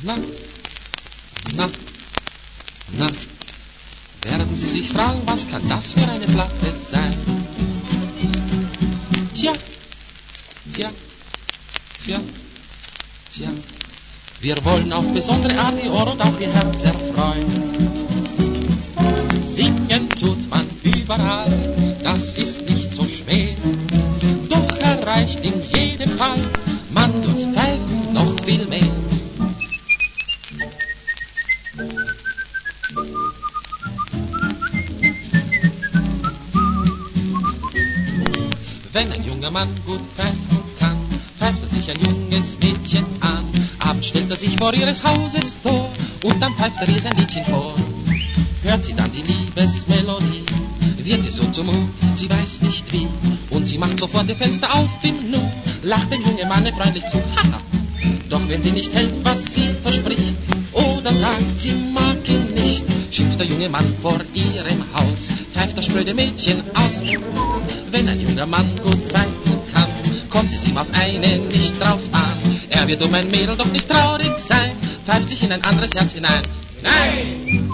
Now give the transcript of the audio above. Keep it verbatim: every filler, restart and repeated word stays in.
Na, na, na, werden Sie sich fragen, was kann das für eine Platte sein? Tja, tja, tja, tja, wir wollen auf besondere Art Ihr Ohr und auch Ihr Herz erfreuen. Singen tut man überall, das ist nicht so schwer, doch erreicht in jedem Fall man durchs Pfeifen noch viel mehr. Wenn ein junger Mann gut pfeifen kann, pfeift er sich ein junges Mädchen an. Abends stellt er sich vor ihres Hauses Tor und dann pfeift er ihr sein Liedchen vor. Hört sie dann die Liebesmelodie, wird ihr so zumut, sie weiß nicht wie. Und sie macht sofort ihr Fenster auf im Nu, lacht den jungen Mann freundlich zu, haha. Doch wenn sie nicht hält, was sie verspricht, oder sagt, sie mag ihn nicht, schimpft der junge Mann vor ihrem Haus, pfeift das spröde Mädchen aus. Wenn ein junger Mann gut pfeifen kann, kommt es ihm auf einen nicht drauf an. Er wird um ein Mädel doch nicht traurig sein, pfeift sich in ein anderes Herz hinein. Nein!